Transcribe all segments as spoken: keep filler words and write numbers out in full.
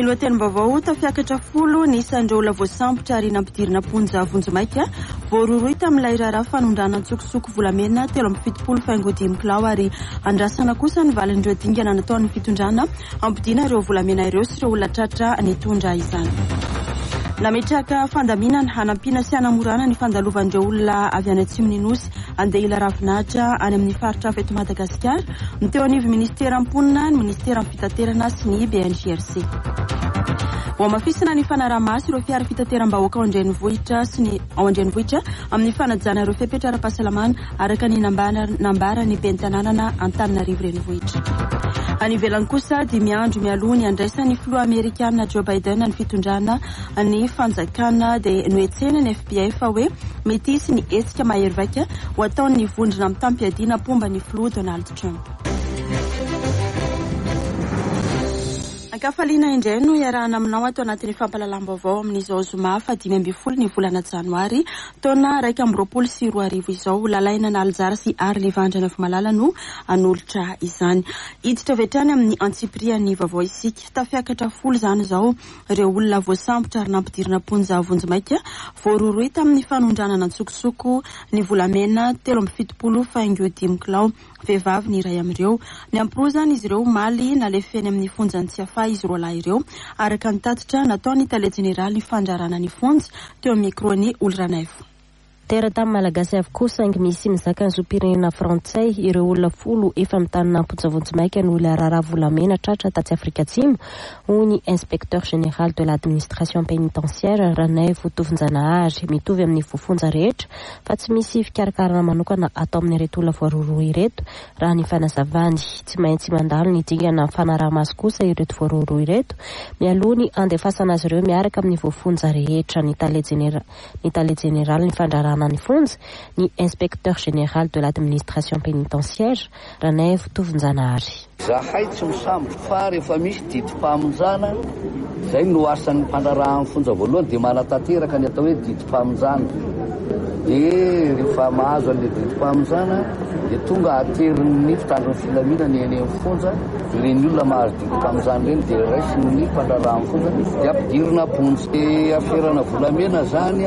Ny lohatenim-baovao tafiakatra folo ny isan'ireo olona voasambotra ary nampidirina ponja vonjimaika voaroroy tamin'ilay raharaha fanondrana antsokosoko volamena telo amby fitopolo faingo dimy kilao ary andrasana kosa ny valin'ireo dingana nataon'ny fitondrana ampidina ireo volamena ireo sy ireo olona tratra nitondra izany. Nametraka fandaminana hanampiana sy hanamorana ny fandalovan'ireo olona avy any atsimon'ny nosy andeha ila ravinahitra any amin'ny faritra avy eto Madagasikara ny teo anivy ministera amponina ny ministera amin'ny fitaterana sy ny B N G R C. Ao mafisina ny fanaraha-masy ireo fiara fitateram-bahoaka ao andrenivohitra sy ny ao andrenivohitra amin'ny fanajana ireo fepetra ara-pahasalamana araka ny nambara ny bentananana Antananarivo renivohitra. Any ivelany kosa dimy andro mialoha ny andraisan'ny filoha Amerikana Joe Biden ny fitondrana ny fanjakana dia noetsena ny F B I fa hoe mety hisy ny hetsika mahery vaika ho ataon'ny vondrona amin'ny tampiadiana pomba ny filoha Donald Trump. Kafalina indray no iarahana aminao ato anatin'ny fampalalam-baovao amin'izao zoma fa dimy ambin'ny folo ny volana janoary taona raika amby roapolo sy roa arivo izao lalaina na aljara sy ary levandrana malala no anolotra izany. Hiditra avy hatrany amin'ny antsiprian'ny vaovao isika tafiakatra folo izany izao ireo olona voasambotra ary nampidirina ponja vonjimaika voaroroy tamin'ny fanondranana antsokosoko ny volamena telo amby fitopolo faingo dimy kilao vehivavy ny iray amin'ireo ny ampirozana izy ireo maly nalefeny amin'ny fonjany tsy afa izy roa lahy ireo araka ny tatitra nataony tale jeneraly ny fandrarana ny fonja teo amin'ny mikrony Olranaivo. Terata malagasy avokoa saingy misy mizaka ny zopirenena frantsay ireo olona folo efa mitanina amponja vonjimaika ny olona raharaha volamena tratra tatsy Afrika Atsimo hoy ny inspecteur général de l'administration pénitentiaire Ranaivo Tovinjanahary mitovy amin'ny fofonja rehetra fa tsy misy fikarakarana manokana atao amin'ireto olona voaroroa ireto raha ny fanazavany tsy maintsy mandalo ny dingana fanaraha-masy kosa ireto voaroroa ireto mialoha ny andefasana azy ireo miaraka amin'ny fofonja rehetra ny tale jeneraly ny fandrarana ny fonja ny inspecteur général de l'administration pénitentiaire Ranaivo Tovinjanahary. Zahay tsy misambotra fa rehefa misy didim-pahamonjana zay no asan'ny mpandraraha fonja voalohany dia manatanteraka ny atao hoe didim-pahamonjana dia rehefa mahazo an'ilay didim-pahamonjana dia tonga aterin'ny mpitandron'ny filaminana eny amin'ny fonja ireny olona mahazo didim-pahamonjana ireny dia raisiny ny mpandraraha fonja dia ampidirina ponja dia aferana volamena zany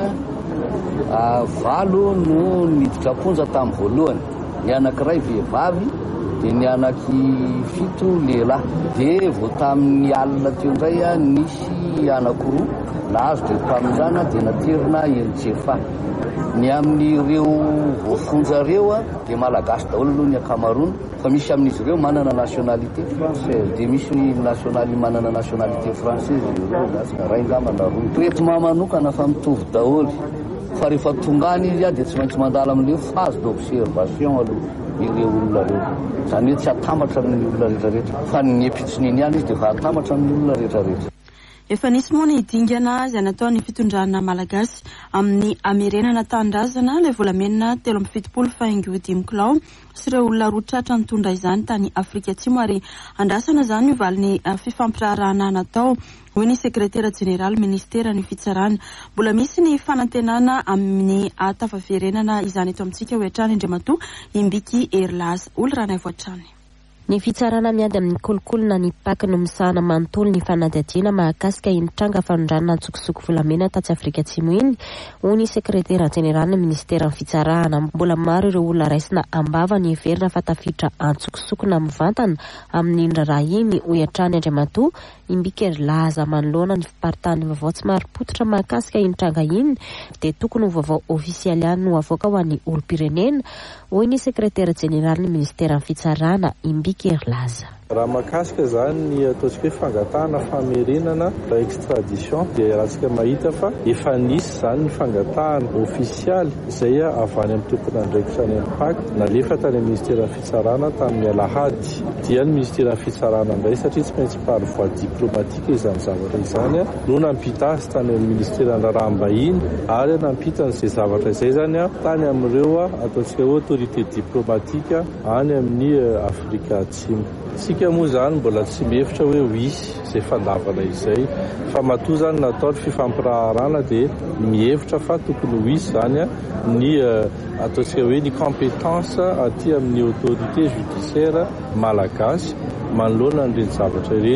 a valo no niditra ponja tamin'ny voalohany ny anankiray vehivavy dia ny anaky fito lehilahy dia vao tamin'ny alina teo indray a nisy anankiroa nahazo didim-pahamonjana dia naterina enitsefa ny amin'ireo voafonja ireo a dia malagasy daholo aloha ny akamarona fa misy amin'izy ireo manana nationalité française dia misy nationali manana nationalité française ireo ray ngamana roa traitement manokana fa mitovy daholo fa rehefa tongany izy a dia tsy maintsy mandala amin'ilay phase d'observation aloha ireo olona reo zany hoe tsy atambatra amin'ny olona rehetrarehetra fa ny epitsininy ihany izy dia fa atambatra amin'ny olona rehetrarehetra. Efa nisy moa ny dingana izay nataon'ny fitondrana malagasy amin'ny amerenana tandrazana ilay volamena telo amby fitopolo faingo dimy kilao sy ireo olona roa tratra nitondra izany tany Afrika Atsimo ary andrasana izany mivalin'ny fifampirarahana natao hoy ny sekretera jeneraly ministera ny fitsarana mbola misy ny fanantenana amin'ny tafaverenana izany eto amintsika hoetrany Indriamatoa Imbiky Erlaza Olranaivo hatrany. Ny fitsarana miady amin'ny kolokolona ny paky no misahana manontolo ny fanadihadiana mahakasika iny tranga fanondrana antsokosoko volamena tatsy Afrika Atsimo iny hoy ny sekretera jeneraly ministera ny fitsarana mbola maro ireo olona raisina ambava ny heverina fa tafiditra antsokosokona mivantana amin'ny raharaha iny hoy hatrany Andriamatoa Imbiky Erlaza manoloana ny fiparitany vaovao tsy mari-potitra mahakasika iny tranga iny dia tokony vaovao ofisialy ihany no avoaka ho an'ny olom-pirenena hoy ny sekretera jeneraly ny ministera ny fitsarana Imbiky Erlaza. Raha mahakasika zany ny ataontsika hoe fangatahana famerenana extradition dia rahantsika mahita fa efa nisy zany ny fangatahana ofisialy izay avy any amin'ny tompona andraikitra any amin'ny paky nalefa tany amin'ny ministera fitsarana tamin'ny alahady dia ny ministera fitsarana indray satria tsy maintsy par voie diplomatique izany zavatra izany no nampita azy tany amin'ny ministera raharaha-mbahiny ary nampita n'izay zavatra izay zany a tany amin'ireo ataontsika hoe autorité diplomatique any amin'ny Afrika Atsimo. Sika moa zany mbola tsy mihevitra hoe hoisy izay fandavana izay fa matoa zany natao ny fifampirarahana dia mihevitra fa tokony hoisy zany ny ataontsika hoe ny compétence aty amin'ny autorité judiciaire malagasy manoloana an'ireny zavatra ireny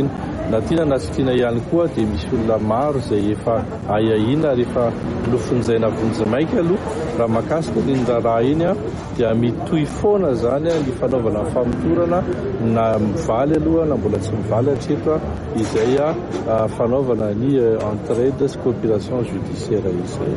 na tiana nasitrina ihany koa dia misy olona maro izay efa ayahiana rehefa lofonjaina vonjemaika aloha raha makasika ny raha iny a dia mitohy foana zany a ny fanaovana famotorana na mivaly aloha na mbola tsy mivaly hatreto izay a fanaovana ny entraide sy coopération judiciaire izay.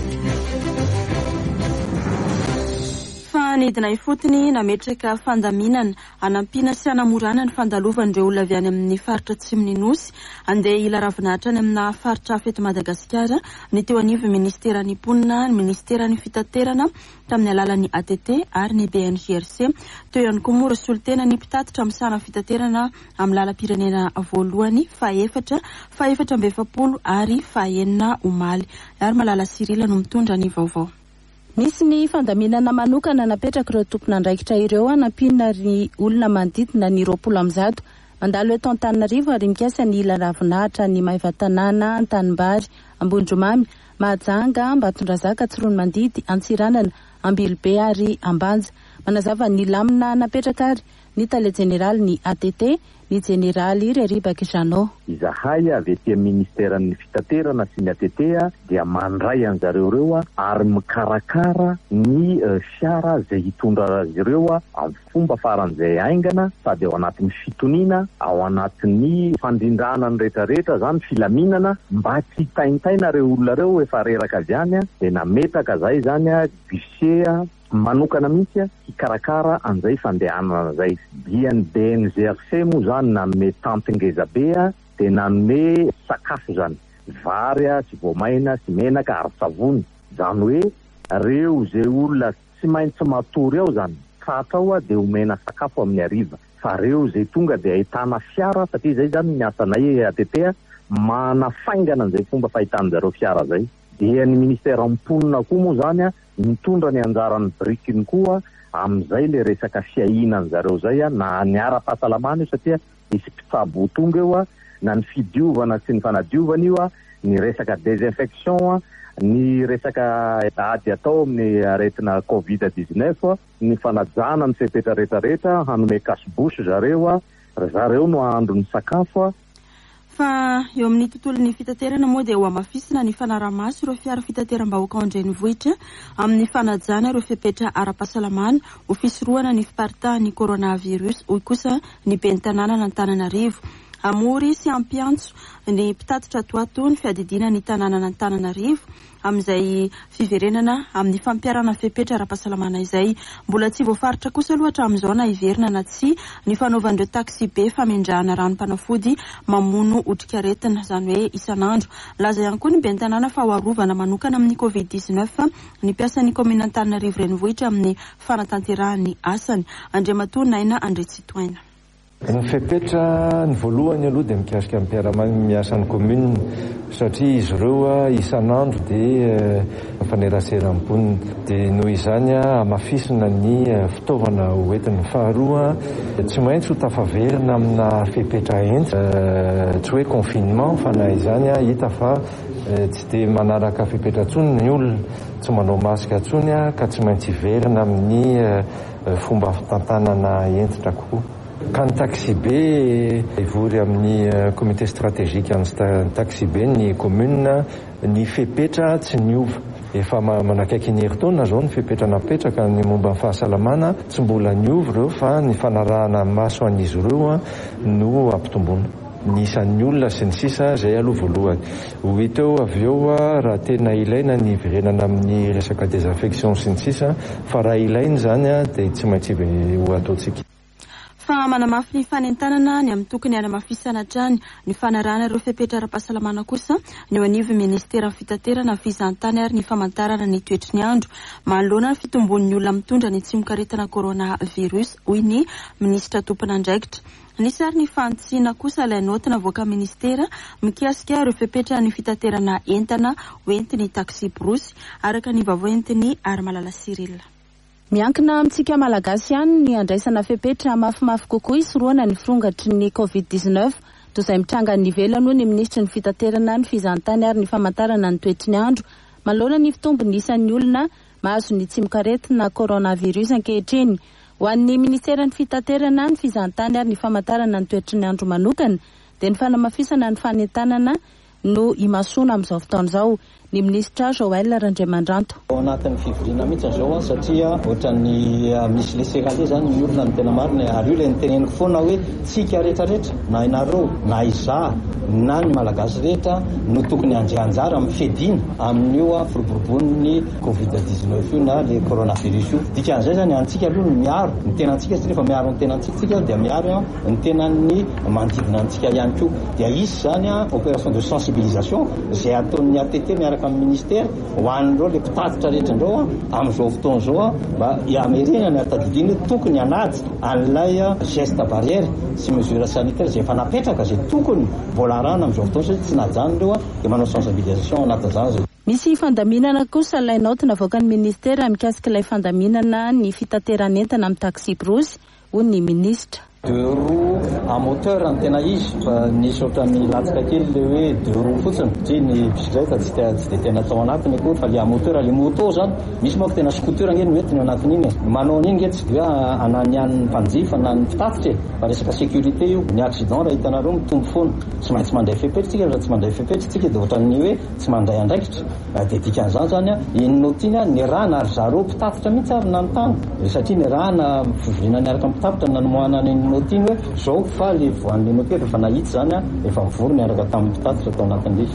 Nidina ifotony nametraka fandaminana anampina sy anamorana ny fandalovandreo olona avy any amin'ny faritra Atsimon'ny Nosy andeha ila ravinahitra any amina faritra feto Madagasikara ny teo anivo ministeran'ny mponina ny ministeran'ny fitaterana tamin'ny alalan'ny A T T ary ny B N J R C teo ihany koa moa solitena ny mpitatitra misana fitaterana amin'ny lalam-pirenena voalohany fa efatra fa efatra amby efapolo ary fa enina omaly ary Malala Sirila no mitondra ny vaovao. Nisy ny fandaminana manokana napetraka ireo tompon'andraikitra ireo anampina ry olona manodidina ny roapolo amby zato mandalo eto Antananarivo ary mikasa ny ila ravinahitra ny Maivatanana, Antanimbary, Ambondromamy, Mahajanga, Ambatondrazaka, Tsironomandidy, Antsiranana, Ambilobe ary Ambanja. Manazava ny lamina napetraka ary ny tale jeneraly ny A T T ny jeneraly Reribaka Janot. Izahay avy etỳ ministeran'ny fitaterana sy ny A T T dia mandray anjareo reo ary mikarakara ny fiara izay hitondra azy ireo amin'ny fomba faran'izay aingana sady ao anatin'ny fitoniana ao anatin'ny fandrindrana ny rehetrarehetra zany filaminana mba tsy taintaina reo olona reo efa reraka avy any dia nametaka zay zany guichet manokana mihitsy hikarakara an'izay fandehanana zay. Dia ny B N J R C moa zany nanome tantingeza be dia nanome sakafo zany vary sy voamaina sy menaka ary savony zany hoe reo zay olona tsy maintsy matory ao zany tratra ao dia omena sakafo amin'ny hariva fa reo zay tonga dia ahitana fiara satria zay zany ny asanay A T T manafaingana an'izay fomba fahitan'zareo fiara zay. Dia ny ministera mponina koa moa zany mitondra ny anjaran'ny brikiny koa amin'izay le resaka fiahinany zareo zay na ny ara-pahasalamana io satria misy mpitsabo tonga eo na ny fidiovana sy ny fanadiovana io ny resaka désinfection ny resaka ady atao amin'ny aretina covid dix-neuf ny fanajana ny fepetra rehetrarehetra hanome kasibosy zareo zareo no ahandro ny sakafo. Fa eo amin'ny tontolon'ny fitaterana moa dia ho amafisina ny fanaramaso ireo fiara fitateram-bahoaka ao an-drenivohitra amin'ny fanajana ireo fepetra ara-pahasalamana ho fisorohana ny fiparitahan'ny coronavirus hoy kosa ny ben'ny tanàna n'Antananarivo. Amory sy ampiantso ny mpitatitra toato ny fiadidina ny tanàna n'Antananarivo amin'izay fiverenana amin'ny fampiarana fepetra ara-pahasalamana izay. Mbola tsy voafaritra kosa loatra amin'izao na iverina na tsy ny fanaovan'ireo taxi be famindrahana ranom-panafody mamono otrikaretina zany hoe isan'andro. Laza ihany koa ny ben'ny tanàna fa hoarovana manokana amin'ny covid dix-neuf ny mpiasan'ny komina Antananarivo renivohitra amin'ny fanatanterahany asany. Andriamatoa Naina Andretsitoaina. Ny fepetra ny voalohany aloha dia mikasika mpiara-manina miasa ny commune satria izy ireo isan'andro dia fanerasera-mponina dia noho izany amafisina ny fitaovana hoentin'ny faharoa tsy maintsy ho tafaverina amina fepetra entsy tsy hoe confinement fa na izany hita fa tsy dia manaraka fepetra ntsony ny olona tsy manao masika ntsony ka tsy maintsy hiverina amin'ny fomba fitantanana entitra kokoa. Ka ny taxi be ivory amin'ny comité stratégique amin'ny taxi be ny commune ny fepetra tsy niova efa manakaiky ny herintaona zao ny fepetra napetraka ny momba ny fahasalamana tsy mbola niova ireo fa ny fanarahana maso an'izy ireo no ampitomboana ny isan'ny olona sy ny sisa zay aloha voalohany. Hita eo avy eo raha tena ilaina ny iverenana amin'ny resaka désinfection sy ny sisa fa raha ilaina zany dia tsy maintsy ho ataontsika. Fa manamafy ny fanentanana ny amin'ny tokony hanamafisana hatrany ny fanarahana ireo fepetra ara-pahasalamana kosa ny eo anivo ministeran'ny fitaterana fizahantany ary ny famantarana ny toetry ny andro manoloana ny fitombon'ny olona mitondra ny tsimokaretina coronavirus hoy ny minisitra tompon'andraikitra. Nisy ary ny fantsiana kosa ilay noty navoaka ministera mikasika ireo fepetra ny fitaterana entana hoentiny taxi brosy araka ny vaovao entiny ary Malala Sirila. Miankina amintsika malagasy ihany ny andraisana fepetra mafimafy kokoa isoroana ny firongatry ny covid dix-neuf toy izay mitranga ny ivelany ny ministry ny fitaterana ny fizahantany ary ny famantarana ny toetry ny andro maloana ny fitombony isan'ny olona mahazo ny tsimokaretina coronavirus ankehitriny. Ho an'ny ministeran'ny fitaterana ny fizahantany ary ny famantarana ny toetry ny andro manokana dia ny fanamafisana ny fanentanana no imasona amin'izao fotoana izao. Ny ministra Joël Randriamandranto. Ao anatin'ny fivoriana mihitsy izao satria ohatran'ny misy leserale zany ny olona ny tena marina ary io ilay niteneniko foana hoe tsika rehetrarehetra na ianareo na izaho na ny malagasy rehetra no tokony andrianjara mifedina amin'io firoborobon'ny covid dix-neuf io na le coronavirus io. Dikan'izay zany antsika aloha miaro ny tenantsika satria rehefa miaro ny tenantsika dia miaro ny tenan'ny manodidina antsika ihany koa. Dia isy zany opération de sensibilisation izay ataon'ny A T T miaraka amin'ny ministère ho an'ireo le mpitatitra rehetra indreo amin'izao fotoana izao mba hiamerena ny atadidiana tokony hanaja an'ilay geste barrière sy mesure sanitaire izay efa napetraka izay tokony mbola arahana amin'izao fotoana satria tsy najany ireo dia manao sensibilisation anatin'izany. Misy fandaminana kosa ilay naoty navoakan'ny ministera mikasika ilay fandaminana ny fitateran'entana amin'ny taxi brosy hoy ny ministra. Deux roues à moteur ny tena izy fa nisy ohatran'ny latsaka kely le hoe deux roues fotsiny satria ny bisikileta tsy dia tena atao anatiny akory fa le à moteur le moto zany misy moa tena scooter ngeny hoentiny anatiny iny manao an'iny nge tsy dia ananian'ny mpanjifa na ny mpitatitra fa resaka sécurité io ny accident raha hitanareo mitombo foana tsy maintsy mandray fepetritsika raha tsy mandray fepetritsika dia ohatran'ny hoe tsy mandray andraikitra dia dikan'izany zany inonotiny ny rahana ary zareo mpitatitra mihitsy ary nanontany satria ny rahana fivoriana niaraka mpitatitra nanomoana ny notiny hoe zao fa le voan'ny notery fa nahitsy zany efa mivory miaraka tamin'ny mpitatitra tao anatin'ilay.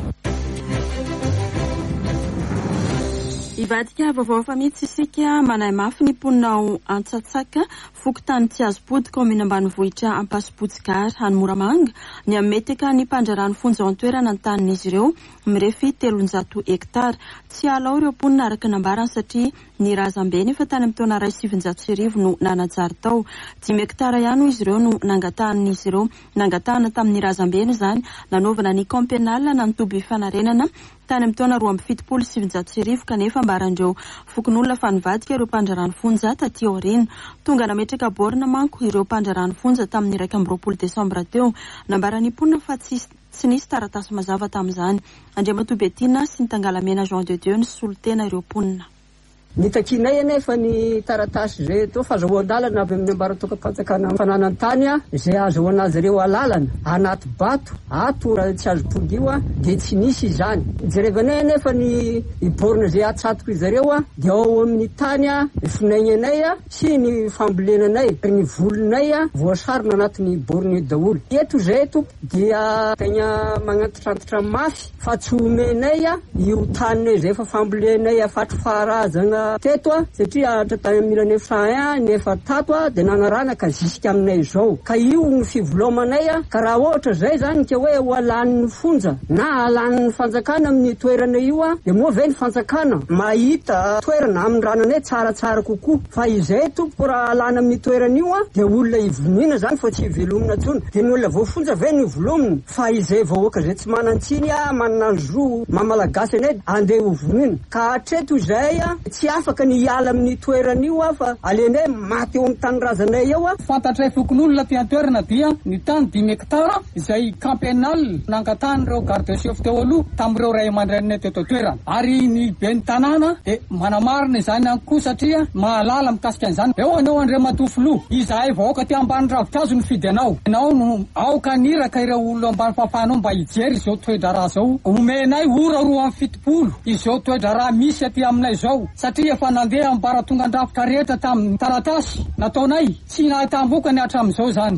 Ivadika vaovao efa mihitsy isika manahy mafy ny mponina Antsatsaka fokontany tsy azo pody komina ambanivohitra Ampasipotsigar any Moramanga ny ametaka ny mpandrarano fonja an-toerana ny tanin'izy ireo mirefy telonjato hektara. Tsy alao ireo mponina araka nambarany satria ny razambe nefa tany amin'ny taona iray sivinjato sy arivo no nanajary tao. Dimy hektara ihany izy ireo no nangatan'izy ireo nangatahana tamin'ny razambeny zany nanaovana ny camp pénal na ny toby fanarenana tany amin'ny taona roa amby fitopolo sivinjato sy arivo kanefa mbarandreo fokon'olona fa nivadika ireo mpandrarano fonja taty aoriana. Tonga nametraka borina manko ireo mpandrarano fonja tamin'ny iraika amby roapolo desambra teo nambarany mponina fa tsy tsy nisy taratasy mazava tamin'izany. Andriamatobetina sy ny tangalamena Jean de Dieu ny solotena ireo mponina. Nitakinay anefa ny taratasy zay to fahazoan-dalana avy amin'ny ambaratokapatsakana fananany tany izay azahoana azy ireo alalana anaty bato ato raha tsy azo pody io dia tsy nisy izany. Jerevanay anefa ny borina izay atsatoko izy ireo dia ao amin'ny tany ny finainanay sy ny fambolenanay ny volonay voasarona anatin'ny borina io daholo. Eto zay eto dia tegna magnantitrantitra mafy fa tsy omenay io taninay zay efa fambolenay afatro faharazana teto satria tany mila nefa nefa tato dia nanarana ka zisika aminay izao ka io ny fivolomanay ka raha ohatra zay zany ka hoe ho alan'ny fonja na alan'ny fanjakana amin'ny toerana io dia moa ve ny fanjakana mahita toerana amin'ny rananay tsaratsara kokoa fa izay tompoko raha alana amin'ny toerana io dia olona ivonina zany fa tsy ivelomina tsony dia ny olona voafonja ve ny ivelomina fa izay vahoaka zay tsy manantsiny manana zo mamalagasy anay andeha hovonina ka hatreto izay tsy afaka ny hiala amin'ny toerana io fa alenay maty eo amin'ny tanyrazanay eo. Fantatray fokon'olona ty an-toerana dia ny tany dimy hektara izay camp pénal nangatan'ireo garde chef teo aloha tamin'ireo ray aman-dreniny teto toerana ary ny ben'ny tanàna dia manamarina izany any koa satria mahalala mikasika an'izany. Eo anao Andriamatofilo izahay vahoaka ty ambany ravikazo ny fidy anao anao no aoka niraka ireo olona ambany fahafahanao mba hijery izao toedra raha zao omenay ora roa amin'ny fitopolo izao toedra raha misy aty aminay zao satria efa nandeha ambara tonga andrafitra rehetra tamin'ny taratasy nataonay tsy nahatambokany hatramin'izao zany.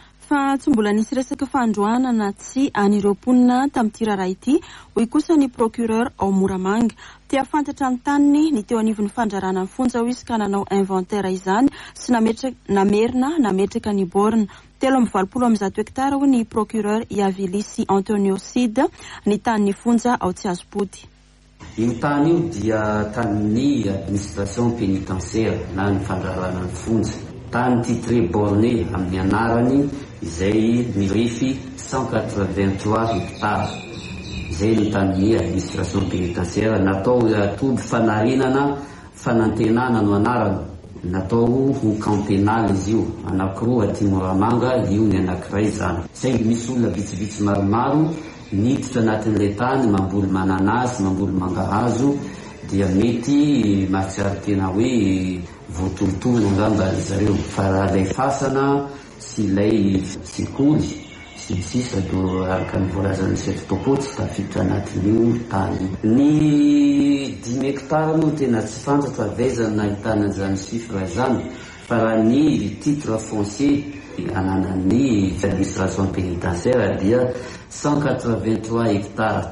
Fa tsy mbola nisy resaka fandroanana tsy anireo mponina tamin'ity raharaha ity hoy kosa ny procureur ao Moramanga tia fantatra ny taniny ny teo anivon'ny fandrarana ny fonja ho izy ka nanao inventaire izany sy nametraka namerina nametraka ny borina telo amby valopolo amby zato hektara ho ny procureur Iavilisy Antonio Sida ny tanin'ny fonja ao tsy azo pody. Io tany io dia tanin'ny administration pénitentiaire na ny fandrarana ny fonja tany titré borné amin'ny anarany izay mirefy cent quatre-vingt-trois hectares izay ny tanin'ny administration pénitentiaire natao toby fanarenana fanantenana no anarany natao ho camp pénal izy io anankiroa aty Moramanga io ny anankiray zany izay misy olona vitsivitsy maromaro niditra anatin'ilay tany mamboly mananasy mamboly mangahazo dia mety mahatsiaro tena hoe voatolotolo angamba zareo fa raha ilay fasana sy ilay sikoly sisisisa do araka ny voalazan'ny sefotopo tsy tafiditra anatin'io tany. Ny dimy hektara no tena tsy fantatra vezana nahitana an'izany chiffre zany, fa raha ny titre foncier ananan'ny administration pénitentiaire dia cent quatre-vingt-trois hectares.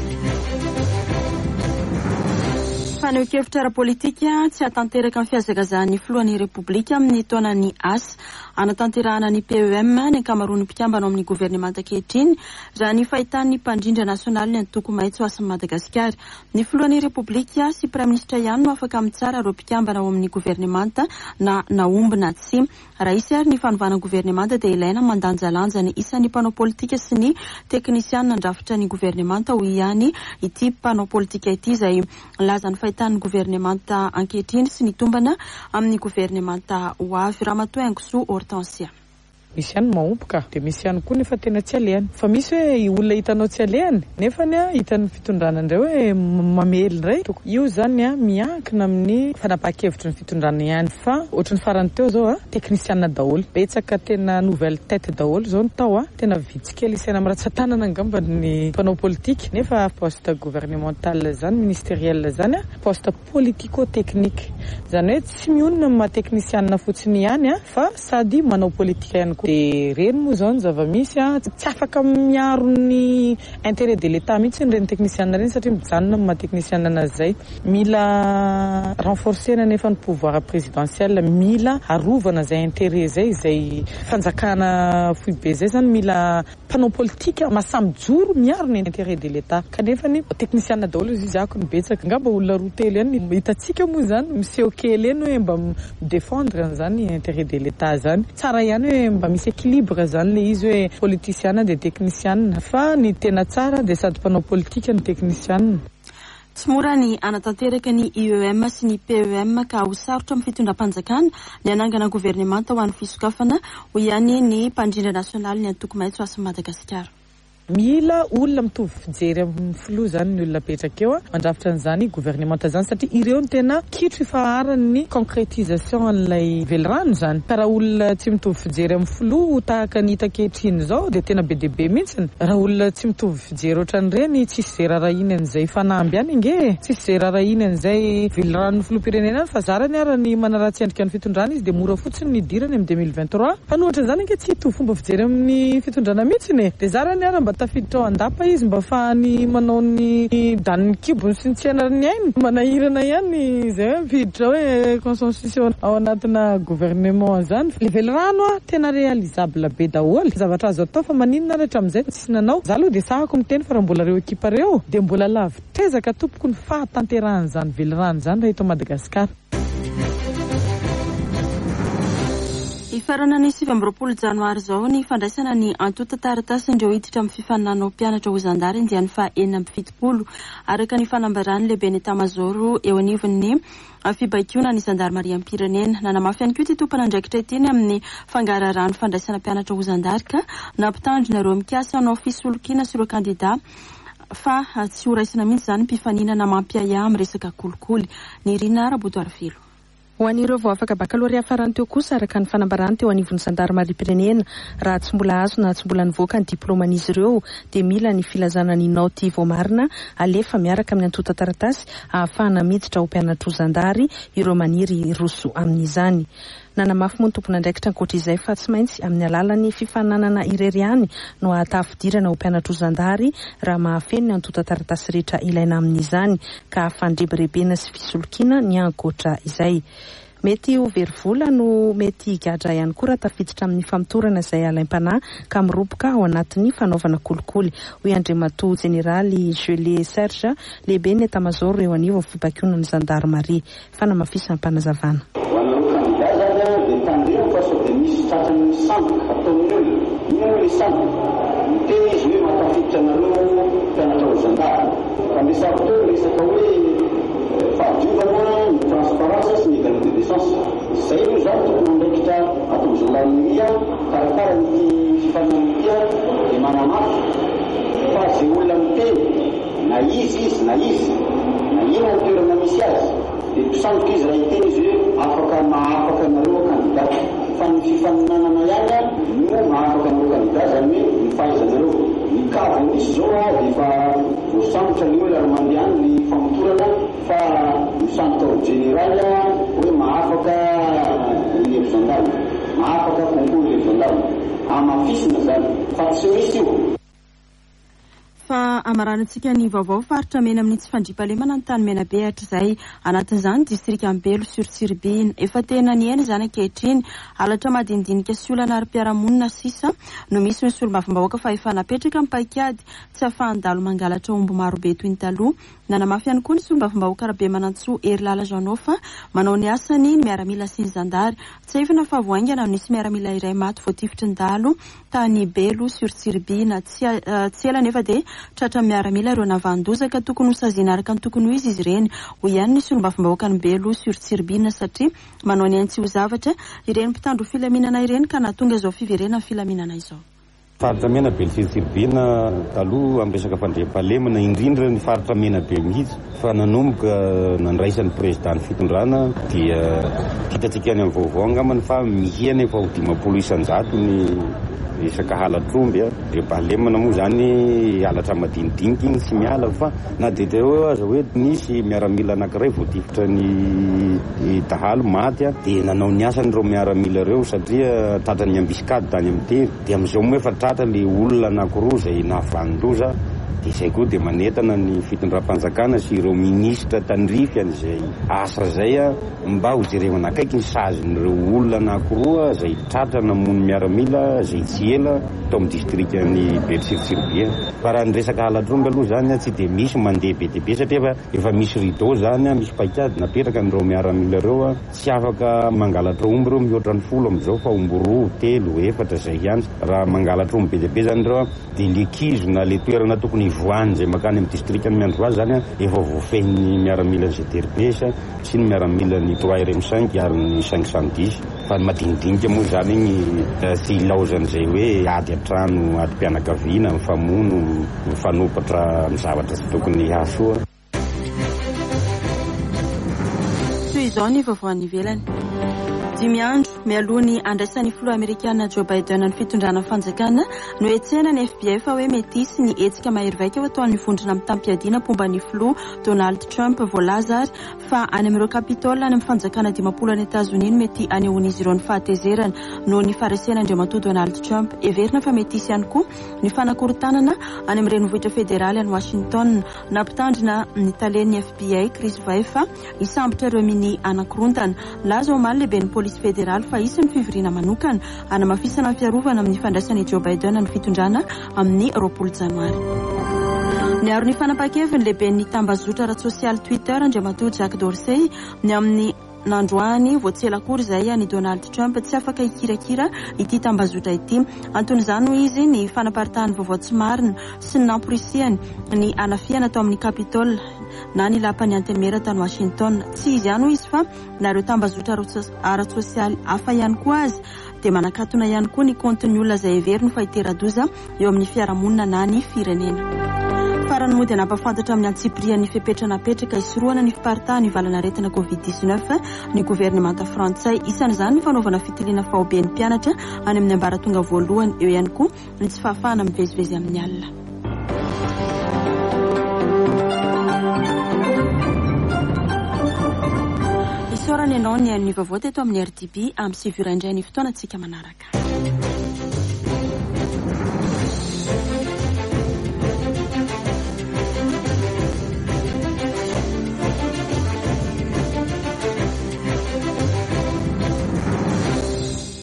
Faneo-kevitra ara-politika tsy hatanteraka amin'ny fihazakazahany filohan'ny repoblika amin'ny taonany asa anatanterahana ny P E M ny ankamaroan'ny mpikambana amin'ny governemanta ankehitriny raha ny fahitan'ny mpandrindra nasionaly ny antoko maitso asan'i Madagasikara. Ny filohan'ny repoblika sy praiminisitra ihany no afaka mitsara ireo mpikambana ao amin'ny governemanta na naombina tsy. Raha isy ary ny fanovana governemanta dia ilaina mandanjalanja ny isan'ny mpanao politika sy ny teknisianina ndrafitra ny governemanta ho ihany ity mpanao politika ity izay laza ny fahitan'ny governemanta ankehitriny sy ny tombana amin'ny governemanta ho avy. Ramatoa Aingoso Hortensia. Misy ihany mahompoka dia misy ihany koa nefa tena tsy alehany. Fa misy hoe olona hitanao tsy alehany nefa ny hitan'ny fitondrana indray hoe mamely indray. Io zany a miankina amin'ny fanapahan-kevitry ny fitondrana ihany, fa ohatran'ny farany teo zao a teknisianina daholo, betsaka tena nouvelle tête daholo zao ny tao a tena vitsikely isaina amin'ny ratsan-tanana angamba ny mpanao politika, nefa poste gouvernemental zany ministériel zany a poste politico-technique, zany hoe tsy mionona amin'ny maha-teknisianina fotsiny ihany a fa sady manao politika ihany koa. Dia reny moa zao ny zava-misy a tsy afaka miaro ny intérêt de l'État mihitsy ny reny teknisianina reny satria mijanona amin'ny maha-teknisianina anazy zay. Mila renforcena nefa ny pouvoir présidentiel, mila arovana zay intérêt zay izay fanjakana fohy be zay zany, mila mpanao politika masamby joro miaro ny intérêt de l'État. Kanefa ny teknisianina daholo izy izy ako ny betsaka, ngamba olona roa telo ihany hitatsika moa zany miseho kely eny hoe mba midéfendre an'izany intérêt de l'État zany. Tsara ihany hoe mba misy équilibre zany le izy hoe politisiana dia teknisianina, fa ny tena tsara dia sady mpanao politika ny teknisianina. Tsy mora ny anatanteraka ny I E M sy ny P E M ka ho sarotra amin'ny fitondram-panjakana ny anangana governemanta ho an'ny fisokafana ho ihany ny mpandrindra nasionaly ny antoko maitso asan'i Madagasikara. Mila olona mitovy fijery amin'ny filoha zany ny olona petraka eo a mandrafitra an'izany governemanta zany, satria ireo ny tena kitro ifaharan'ny concrétisation an'ilay velirano zany. Ka raha olona tsy mitovy fijery amin'ny filoha tahaka ny hita ankehitriny zao dia tena be dia be mihitsiny. Raha olona tsy mitovy fijery ohatran'ireny tsisy zay rarahiny an'izay fanamby ihany nge, tsisy zay rarahiny an'izay velirano filoham-pirenena fa zarany ara ny manaratsy endrika ny fitondrana izy dia mora fotsiny ny dirany amin'ny deux mille vingt-trois. Fa nohatra zany nge tsy hitovy fomba fijery amin'ny fitondrana mihitsiny, dia zarany ara mba tafiditra ao andapa izy mba fahany manao ny daniny kibony sy ny tsianarany ainy, manahirana ihany zay hoe mifiditra hoe consensus ao anatina gouvernement zany. Le velirano a tena réalisable be daholo zavatra azo atao, fa maninona rehetra amin'izay tsy nanao. Za aloha dia sahako miteny fa raha mbola reo ekipa reo dia mbola lavitrezaka tompoko ny fahatanteran'izany velirano zany raha eto Madagasikara. Farana ny sivy amby roapolo janoary zao ny fandraisana ny antota taratasy indreo hiditra amin'ny fifaninana mpianatra ho zandary indiany fa enina amby fitopolo araka ny fanambarany lehibe ny tamazoro eo anivon'ny fibaikona ny zandarmaria ampirenena. Nanamafy ihany koa ty tompana andraikitra itiny amin'ny fangararano fandraisana mpianatra ho zandary ka nampitandrina ireo mikasa anao fisolokina sy ireo kandida fa tsy ho raisina mihitsy zany mpifaninana mampiaya amin'ny resaka kolikoly. Ny Rina Rabotoarifilo. Ho an'ireo vao afaka bakalorea farany teo kosa araka ny fanambarany teo anivon'ny zandarmaria-pirenena, raha tsy mbola azo na tsy mbola nivoaka ny diploman'izy ireo dia mila ny filazana ny naoty vao marina alefa miaraka amin'ny antota taratasy ahafahana miditra ho mpianatra ho zandary ireo maniry roso amin'izany. Nanamafy moa ny tompon'andraikitra ankoatr'izay fa tsy maintsy amin'ny alalan'ny fifananana irery ihany no ahatafidirana ho mpianatra ho zandary raha mahafeno ny antota taratasy rehetra ilaina amin'izany ka fandrebirebena sy fisolokiana ny ankoatra izay. Mety ho verivola no mety gadra ihany koa raha tafiditra amin'ny famitorana izay alaim-panahy ka miroboka ao anatin'ny fanaovana kolikoly. Hoy Andriamatoa Jeneraly Julie Serge lehibe ny etamazoro eo anivon'ny fibaikona ny zandarmaria. Fanamafisana mpanazavana. Tratrany samboka ataon'ireo ino le samboka miteny izy hoe matafiditra anareo mpianatra ho zandary fa misako teo resaka hoe fahadiovana ny transparence sy ny égalité des chances. Zay io zany tokony andraikitra atao gendarmeria karakara ny fifaninan'ity dia manamafy fa zay olona miteny na izy izy na izy na ino toerana misy azy dia mpisandoka izy raha hiteny izy hoe afaka mahafaka anareo candidat fa ny fifaninanana ihany no mahafaka anareo candidat zany hoe mifahaizanareo ny kavo misy zao a dia efa voasambotra ny hoe laramandehany ny famotorana fa misandoka ho général hoe mahafaka ny evzandalo mahafaka concours evzandalo amafisina zany fa tsy misy io fa amaranantsika ny vaovao faritra mena amin'ny tsy fandriampahalemana ny tany mena be hatr'izay anatin'izany distrika Ambelo sur Tsirbina efa tena ny eny izany ankehitriny halatra madinidinika sy olana ary-piaramonina sisa no misy ny solombavambahoaka fa efa napetraka amin'ny paikady tsy ahafahandalo mangalatra omby maro be toy ny taloha nanamafy ihany koa ny solombavambahoaka Rabe Manantsoa ery lala Janofa manao ny asany miaramila sy ny zandary tsy efa nafavoaingana nisy miaramila iray maty voatifitry ny dalo tany Belo sur Tsirbina tsy ela nefa dia tratra miaramila ireo navandozaka tokony ho saziana araka ny tokony ho izy izy ireny ho ihany ny solombavambahoaka ny Belo sur Tsirbina satria manao ny ainy tsy ho zavatra ireny mpitandro filaminana ireny ka nahatonga izao fiverena ny filaminana izao. Faritra mena be Tsirbina taloha amin'ny resaka fandriampahalemana indrindra ny faritra mena be mihitsy fa nanomboka nandraisan'ny président fitondrana dia hitantsika any amin'ny vaovao angambany fa mihena efa ho dimapolo isanjato ny resaka halatr'omby a fandriampahalemana moa zany halatra madinidinika iny tsy miala fa na dia teo aza hoe nisy miaramila anankiray voatifitra ny dahalo maty a dia nanao ny asan'ireo miaramila ireo satria tratrany ambisikady tany amin'ny tery dia amin'izao moa efa tratra le olona anankiroa izay navandoza dia izay koa dia manetana ny fitondram-panjakana sy ireo minisitra tandrify an'izay asa izay a mba ho jerevana akaiky ny sazin'ireo olona anankiroa izay tratra namony miaramila izay tsy ela tao amin'ny distrikany Belo sur Tsirbina fa raha ny resaka halatr'omby aloha zany tsy dia misy mandeha be dia be satria efa misy rideau zany misy paikady napetraka n'ireo miaramila ireo tsy afaka mangalatra omby ireo mihoatra ny folo amin'izao fa omby roa telo efatra izay ihany raha mangalatra omby be dia be zany ireo dia lekizo na le toerana tokony voany zay makany amin'ny distrikany Miandroa zany efa voafehin'ny miaramila ny G D R P S sy ny miaramila ny trois R M cinq ary ny cinq cent dix fa madinidinika moa zany igny tsy ilaozan'izay hoe ady an-trano ady mpianakaviana mifamono mifanopatra amin'ny zavatra tsy tokony hasoa. Toy izao ny vaovao any ivelany. Dimy andro mialoha ny andraisan'ny filoha Amerikana Joe Biden ny fitondrana fanjakana no etsena ny F B I fa hoe mety hisy ny etsika mahery vaika ho ataon'ny vondrona amin'ny tampiadiana pomba ny filoha Donald Trump voalaza ary fa any amin'ireo kapitôla any amin'ny fanjakana dimapolo any Etazonia mety anehoan'izy ireo ny fahatezerana no ny faresen'Andriamatoa Donald Trump everina fa mety hisy ihany koa ny fanakorontanana any amin'ny renivohitra federaly any Washington nampitandrina ny talen'ny F B I Chris Wray fa hisambotra ireo mini anakorontana laza omaly lehibe ny polisy federaly fa isan'ny fivoriana manokana anamafisana ny fiarovana amin'ny fandraisan'i Joe Biden ny fitondrana amin'ny roapolo janoary. Niaro ny fanapakeviny lehibe ny tambazotra ara-tsosialy Twitter Andriamatoa Jack Dorsey ny amin'ny nandroany voatselakory izay ny Donald Trump tsy afaka hikirakira ity tambazotra ity anton'izany ho izy ny fanaparitahany vaovao tsy marina sy ny namporisihany ny anafiana tao amin'ny Capitol na ny lapany antemera tany Washington tsy izy ihany ho izy fa nareo tambazotra ara-tsosialy hafa ihany koa azy dia manakatona ihany koa ny kontiny olona izay heveriny fa hiteradoza eo amin'ny fiarahamonina na ny firenena. Farany mody anampafantatra amin'ny antsipria ny fepetranapetraka isoroana ny fiparitaha ny valanaretina covid dix-neuf ny gouvernemanta frantsay isan'izany ny fanaovana fitiliana fahoben'ny mpianatra any amin'ny ambaratonga voalohany eo ihany koa ny tsy fahafahana mivezivezy amin'ny alina. Isorana ianao ny an'ny vaovao teto amin'ny R D B amin'ny sivy ira indray ny fotoana antsika manaraka.